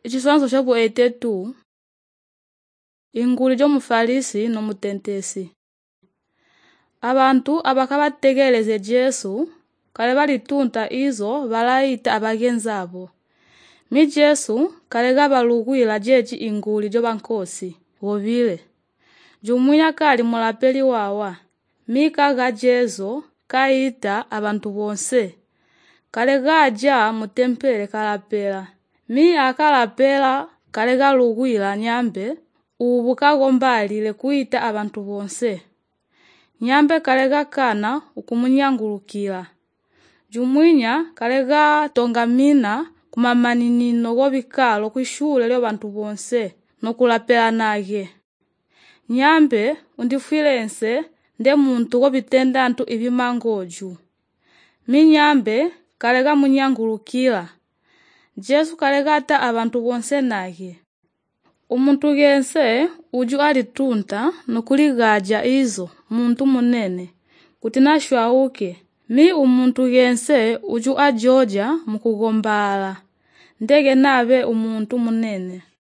Ichisanzo chabu 82 inguli mufalisi no mutentesi. Abantu abakabategeleze Jesu kale balitunta izo balayita abagenzabo. Mi Jesu kale gabalugwila jeji inguli bankosi wobile. Jumwinya kali mulapeli wawa. Mika ga Jesu kaita abantu bonse. Kale gaja mutempele kalapela. Mi akalapela kale galugwila nyambe ubu kagombalile kuita abantu bonse. Nyambe kale gakana ukumunyangulukila. Jumwinya kale gatongamina kumamanino gobikalo kwishule lyo bantu bonse no kulapela nage. Nyambe undifilense nde muntu gobitendantu ibimangoju. Mi nyambe kale gamunyangulukila. Jesu kale gata abantu bonse nage. Umuntu gense uju alitunta nukuligaja izo muntu munene kutinashwauke. Mi umuntu gense uju ajoja mukugombala ndege nabe umuntu munene.